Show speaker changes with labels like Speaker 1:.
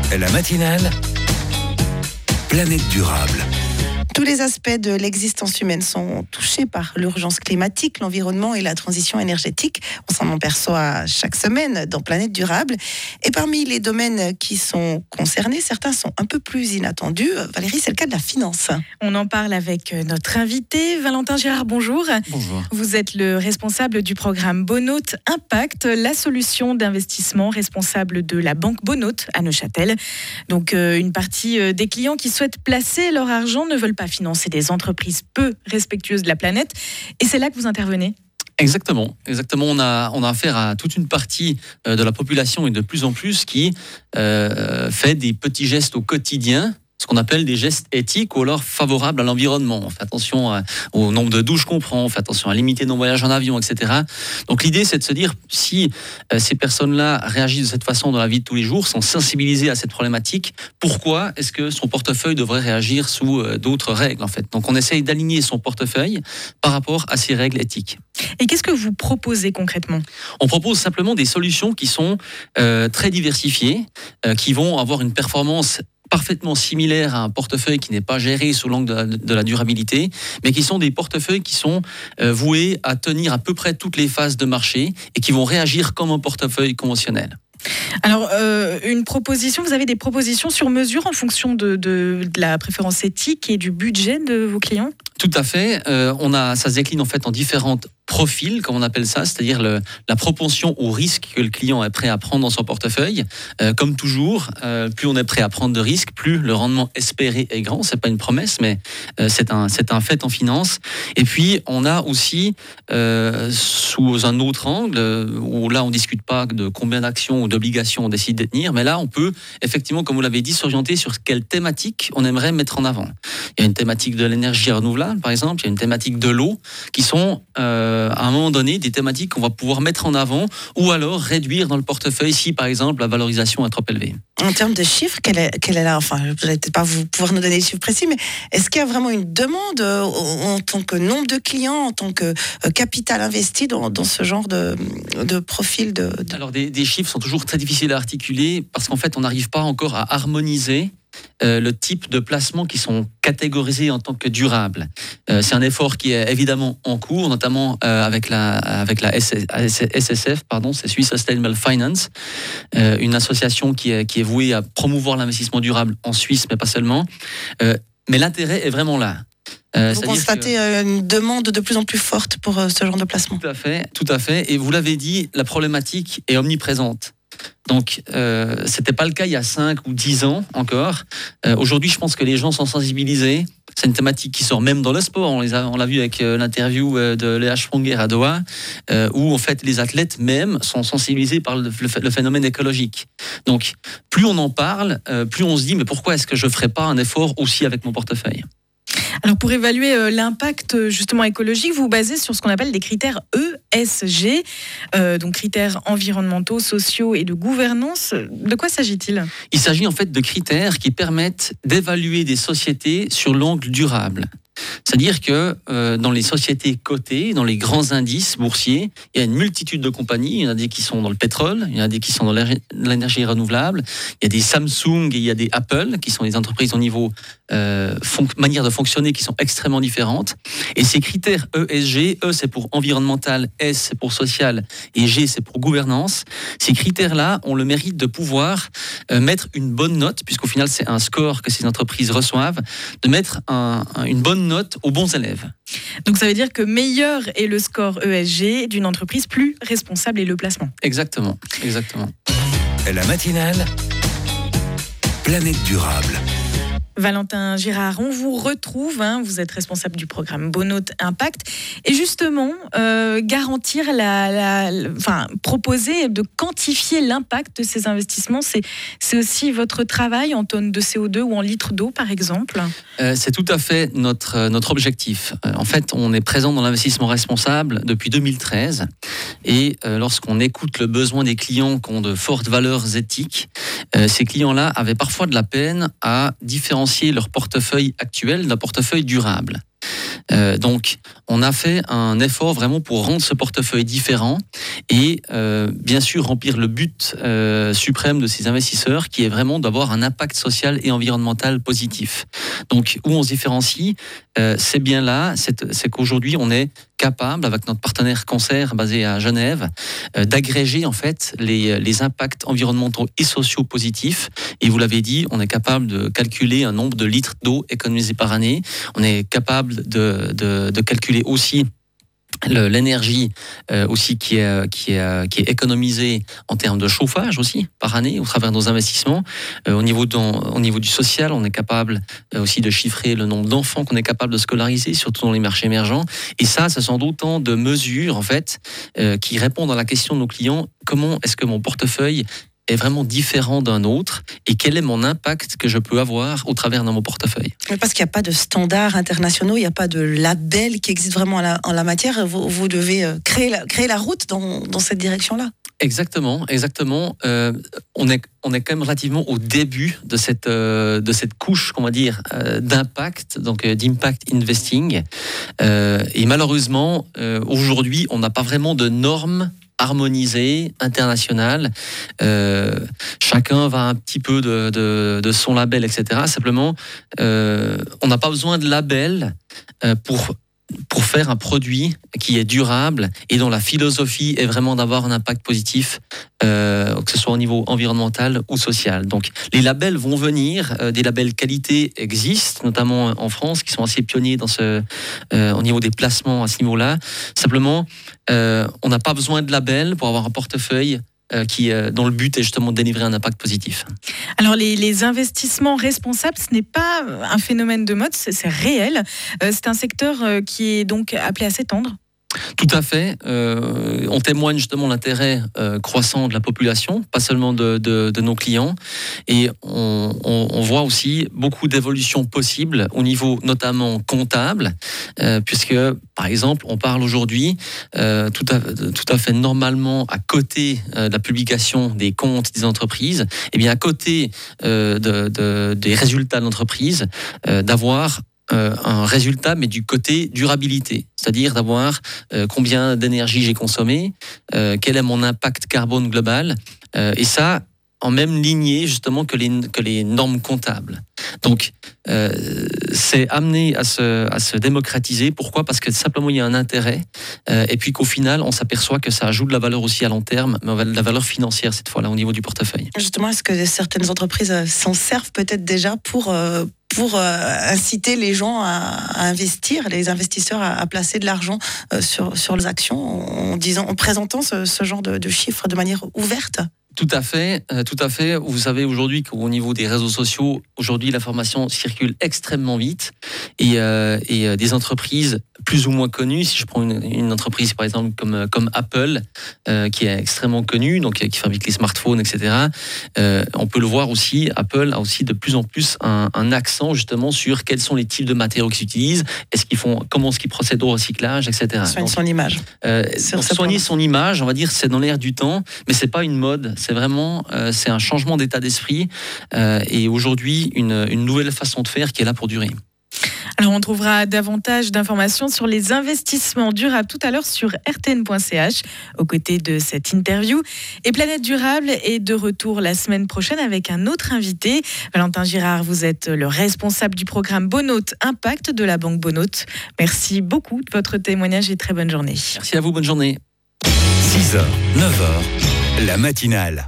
Speaker 1: La matinale, Planète Durable.
Speaker 2: Tous les aspects de l'existence humaine sont touchés par l'urgence climatique, l'environnement et la transition énergétique. On s'en aperçoit chaque semaine dans Planète Durable. Et parmi les domaines qui sont concernés, certains sont un peu plus inattendus. Valérie, c'est le cas de la finance.
Speaker 3: On en parle avec notre invité, Valentin Girard, bonjour.
Speaker 4: Bonjour.
Speaker 3: Vous êtes le responsable du programme Bonote Impact, la solution d'investissement responsable de la banque Bonote à Neuchâtel. Donc une partie des clients qui souhaitent placer leur argent ne veulent pas financer des entreprises peu respectueuses de la planète. Et c'est là que vous intervenez.
Speaker 4: Exactement. On a affaire à toute une partie de la population et de plus en plus qui fait des petits gestes au quotidien, ce qu'on appelle des gestes éthiques ou alors favorables à l'environnement. On fait attention au nombre de douches qu'on prend, on fait attention à limiter nos voyages en avion, etc. Donc l'idée, c'est de se dire, si ces personnes-là réagissent de cette façon dans la vie de tous les jours, sont sensibilisées à cette problématique, pourquoi est-ce que son portefeuille devrait réagir sous d'autres règles, en fait? Donc on essaye d'aligner son portefeuille par rapport à ces règles éthiques.
Speaker 3: Et qu'est-ce que vous proposez concrètement ?
Speaker 4: On propose simplement des solutions qui sont très diversifiées, qui vont avoir une performance parfaitement similaire à un portefeuille qui n'est pas géré sous l'angle de la durabilité, mais qui sont des portefeuilles qui sont voués à tenir à peu près toutes les phases de marché et qui vont réagir comme un portefeuille conventionnel.
Speaker 3: Alors, une proposition, vous avez des propositions sur mesure en fonction de la préférence éthique et du budget de vos clients ?
Speaker 4: Tout à fait. Ça se décline en fait en différentes profils, comme on appelle ça, c'est-à-dire la propension au risque que le client est prêt à prendre dans son portefeuille. Comme toujours, plus on est prêt à prendre de risques, plus le rendement espéré est grand. C'est pas une promesse, mais c'est un fait en finance. Et puis, on a aussi, sous un autre angle, où là, on discute pas de combien d'actions ou d'obligations on décide de détenir, mais là, on peut, effectivement, comme vous l'avez dit, s'orienter sur quelle thématique on aimerait mettre en avant. Il y a une thématique de l'énergie renouvelable, par exemple, il y a une thématique de l'eau, qui sont à un moment donné des thématiques qu'on va pouvoir mettre en avant ou alors réduire dans le portefeuille si par exemple la valorisation est trop élevée.
Speaker 2: En termes de chiffres, quelle est là, enfin, vous n'allez peut-être pas pouvoir nous donner des chiffres précis, mais est-ce qu'il y a vraiment une demande en tant que nombre de clients, en tant que capital investi dans ce genre de profil
Speaker 4: Alors des chiffres sont toujours très difficiles à articuler parce qu'en fait on n'arrive pas encore à harmoniser le type de placements qui sont catégorisés en tant que durables. C'est un effort qui est évidemment en cours, notamment avec la SSF, c'est Swiss Sustainable Finance, une association qui est vouée à promouvoir l'investissement durable en Suisse, mais pas seulement. Mais l'intérêt est vraiment là.
Speaker 2: Vous constatez une demande de plus en plus forte pour ce genre de placement.
Speaker 4: Tout à fait. Et vous l'avez dit, la problématique est omniprésente. Donc, c'était pas le cas il y a 5 ou 10 ans encore. Aujourd'hui, je pense que les gens sont sensibilisés. C'est une thématique qui sort même dans le sport. On l'a vu avec l'interview de Léa Schwonger à Doha, où en fait les athlètes même sont sensibilisés par le phénomène écologique. Donc, plus on en parle, plus on se dit mais pourquoi est-ce que je ferais pas un effort aussi avec mon portefeuille ?
Speaker 3: Alors pour évaluer l'impact justement écologique, vous vous basez sur ce qu'on appelle des critères ESG, donc critères environnementaux, sociaux et de gouvernance. De quoi s'agit-il ?
Speaker 4: Il s'agit en fait de critères qui permettent d'évaluer des sociétés sur l'angle durable. C'est-à-dire que dans les sociétés cotées, dans les grands indices boursiers, il y a une multitude de compagnies. Il y en a des qui sont dans le pétrole, il y en a des qui sont dans l'énergie renouvelable. Il y a des Samsung et il y a des Apple, qui sont des entreprises au niveau manière de fonctionner qui sont extrêmement différentes. Et ces critères ESG, E c'est pour environnemental, S c'est pour social et G c'est pour gouvernance. Ces critères-là ont le mérite de pouvoir mettre une bonne note, puisqu'au final c'est un score que ces entreprises reçoivent, de mettre une bonne note aux bons élèves.
Speaker 3: Donc ça veut dire que meilleur est le score ESG d'une entreprise, plus responsable est le placement.
Speaker 4: Exactement.
Speaker 1: La matinale, Planète Durable.
Speaker 3: Valentin Girard, on vous retrouve, vous êtes responsable du programme Bonote Impact. Et justement, garantir, proposer de quantifier l'impact de ces investissements, c'est aussi votre travail en tonnes de CO2 ou en litres d'eau, par exemple ?
Speaker 4: C'est tout à fait notre objectif. En fait, on est présent dans l'investissement responsable depuis 2013. Et lorsqu'on écoute le besoin des clients qui ont de fortes valeurs éthiques, ces clients-là avaient parfois de la peine à différencier leur portefeuille actuel d'un portefeuille durable. Donc, on a fait un effort vraiment pour rendre ce portefeuille différent et bien sûr remplir le but suprême de ces investisseurs qui est vraiment d'avoir un impact social et environnemental positif. Donc, où on se différencie, c'est bien là, c'est qu'aujourd'hui, on est capable, avec notre partenaire Cancer basé à Genève, d'agréger en fait les impacts environnementaux et sociaux positifs. Et vous l'avez dit, on est capable de calculer un nombre de litres d'eau économisés par année. On est capable de calculer aussi l'énergie aussi qui est économisée en termes de chauffage aussi par année au travers de nos investissements. Au niveau du social, on est capable aussi de chiffrer le nombre d'enfants qu'on est capable de scolariser, surtout dans les marchés émergents. Et ça, ce sont autant de mesures en fait qui répondent à la question de nos clients: comment est-ce que mon portefeuille est vraiment différent d'un autre et quel est mon impact que je peux avoir au travers de mon portefeuille.
Speaker 2: Parce qu'il n'y a pas de standards internationaux, il n'y a pas de label qui existe vraiment en la matière. Vous devez créer la route dans cette direction-là.
Speaker 4: Exactement. On est quand même relativement au début de cette couche, on va dire, d'impact, donc d'impact investing. Et malheureusement, aujourd'hui, on n'a pas vraiment de normes harmonisé, international. Chacun va un petit peu de son label, etc. Simplement, on n'a pas besoin de label pour faire un produit qui est durable et dont la philosophie est vraiment d'avoir un impact positif, que ce soit au niveau environnemental ou social. Donc les labels vont venir, des labels qualité existent, notamment en France, qui sont assez pionniers au niveau des placements à ce niveau-là. Simplement, on n'a pas besoin de label pour avoir un portefeuille dont le but est justement de délivrer un impact positif.
Speaker 3: Alors les investissements responsables, ce n'est pas un phénomène de mode, c'est réel. C'est un secteur qui est donc appelé à s'étendre.
Speaker 4: Tout à fait. On témoigne justement l'intérêt croissant de la population, pas seulement de nos clients. Et on voit aussi beaucoup d'évolutions possibles au niveau notamment comptable, puisque par exemple, on parle aujourd'hui tout à fait normalement à côté de la publication des comptes des entreprises, et bien à côté des résultats de l'entreprise, d'avoir un résultat, mais du côté durabilité, c'est-à-dire d'avoir combien d'énergie j'ai consommé, quel est mon impact carbone global, et ça en même lignée justement que les normes comptables. Donc c'est amené à se démocratiser. Pourquoi ? Parce que simplement il y a un intérêt, et puis qu'au final on s'aperçoit que ça ajoute de la valeur aussi à long terme, mais de la valeur financière cette fois-là au niveau du portefeuille.
Speaker 2: Justement, est-ce que certaines entreprises s'en servent peut-être déjà pour inciter les gens à investir, les investisseurs à placer de l'argent sur les actions en présentant ce genre de chiffres de manière ouverte ?
Speaker 4: Tout à fait. Vous savez aujourd'hui qu'au niveau des réseaux sociaux, aujourd'hui l'information circule extrêmement vite et des entreprises plus ou moins connues, si je prends une entreprise par exemple comme Apple, qui est extrêmement connue, donc qui fabrique les smartphones, etc. On peut le voir aussi, Apple a aussi de plus en plus un accent justement sur quels sont les types de matériaux qu'ils utilisent, comment est-ce qu'ils procèdent au recyclage, etc.
Speaker 2: Soigner son image.
Speaker 4: Soigner son image, on va dire, c'est dans l'air du temps, mais c'est pas une mode. C'est vraiment c'est un changement d'état d'esprit et aujourd'hui une nouvelle façon de faire qui est là pour durer.
Speaker 3: Alors on trouvera davantage d'informations sur les investissements durables tout à l'heure sur rtn.ch aux côtés de cette interview. Et Planète Durable est de retour la semaine prochaine avec un autre invité. Valentin Girard, vous êtes le responsable du programme Bonote Impact de la Banque Bonote. Merci beaucoup de votre témoignage et très bonne journée.
Speaker 4: Merci à vous, bonne journée.
Speaker 1: 6h, 9h, la matinale.